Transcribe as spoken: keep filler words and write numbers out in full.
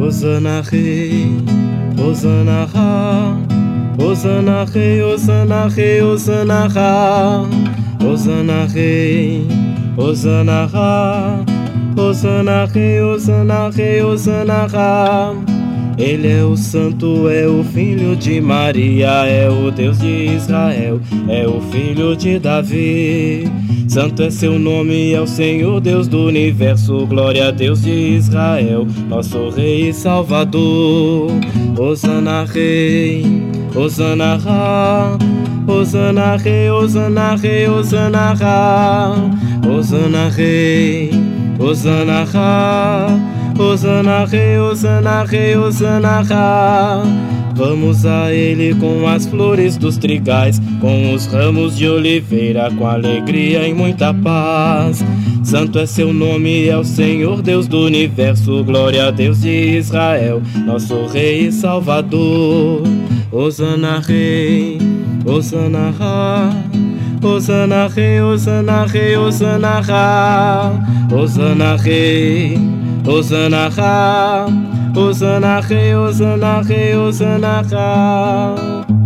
Hosana Rei, Hosana Ra, Hosana Rei, Hosana Rei, Hosana Ra, Hosana Rei, Hosana Ra, Hosana Rei, Hosana Rei, Hosana Ra. Ele é o santo, é o filho de Maria, é o Deus de Israel, é o filho de Davi. Santo é seu nome, é o Senhor Deus do universo, glória a Deus de Israel, nosso Rei e Salvador. Hosana Rei, Hosana Ra, Hosana Rei, Hosana Rei, Hosana Ra, Hosana Rei, Hosana Ra, Hosana Rei, Hosana Rei, Hosana Ra. Vamos a Ele com as flores dos trigais, com os ramos de oliveira, com alegria e muita paz. Santo é seu nome, é o Senhor Deus do universo, glória a Deus de Israel, nosso Rei e Salvador. Hosana Rei, Hosana Ra, Hosana Rei, Hosana Rei, Hosana Ra, Hosana Rei, Hosana Ra, Hosana Rei, Hosana Rei, Hosana Ra.